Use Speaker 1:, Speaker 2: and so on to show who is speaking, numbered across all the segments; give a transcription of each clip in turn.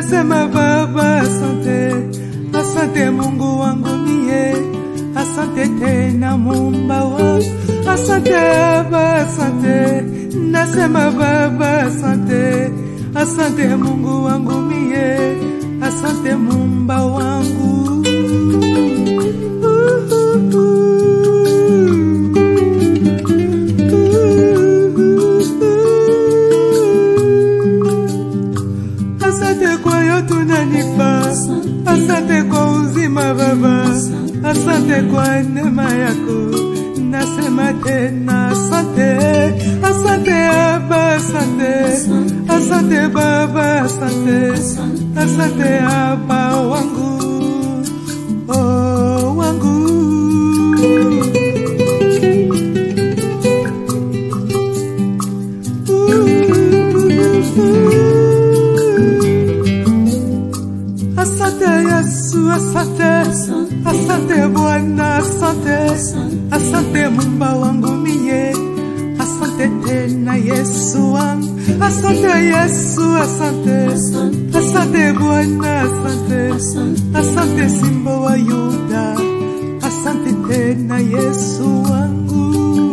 Speaker 1: Nasema Baba asante, asante Mungu wangu mie, asante tena Muumba wangu, asante Baba asante. Nasema Baba asante, asante Mungu wangu mie, asante Muumba wangu. Asante kwa yote unanipa, asante kwa uzima Baba, asante kwa neema yako. Nasema tena asante, asante Baba, asante, asante Baba, asante, asante Baba wangu, oh wangu. Asante Yesu, asante, asante Bwana, asante, asante Muumba wangu mie, asante tena Yesu wangu, asante Yesu, asante, asante Bwana, asante, asante Simba wa Yuda, asante tena Yesu wangu.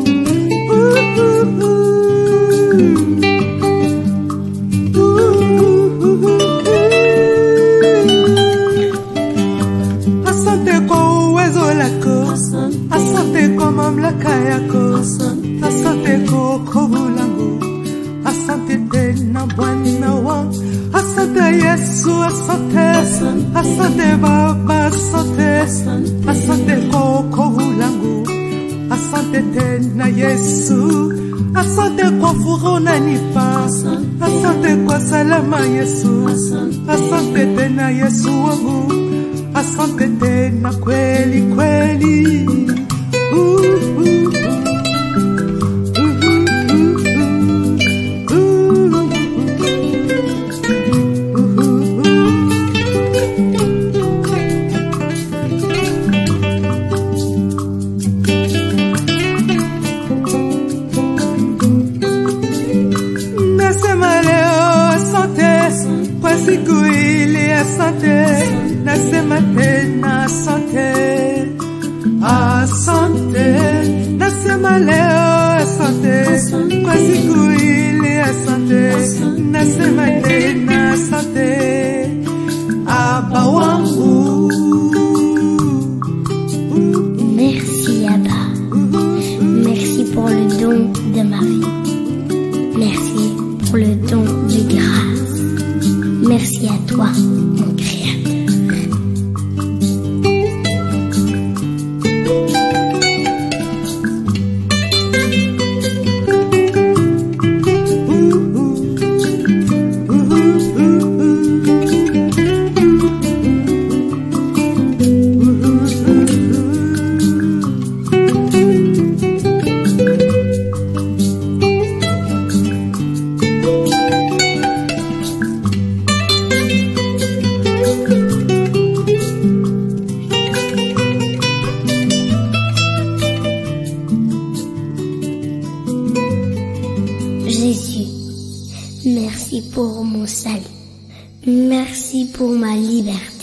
Speaker 1: Asante kwa uwezo lako, asante kwa mamlaka yako, asante kwa wokovu langu, asante tena Bwana wangu, asante Yesu, asante, asante Baba, asante, asante kwa wokovu langu, asante tena Yesu, asante kwa furaha unanipa, asante kwa salama Yesu, asante tena Yesu wangu, asante tena kweli kweli. Nasema leo asante kwa siku ile, asante. Nasema tena asante, asante. Nasema leo asante kwa siku ile, asante. Nasema tena asante Abba wangu.
Speaker 2: Merci Abba, merci pour le don de ma vie, merci pour le don de grâce, merci à toi mon Créateur. Jésus, merci pour mon salut, merci pour ma liberté.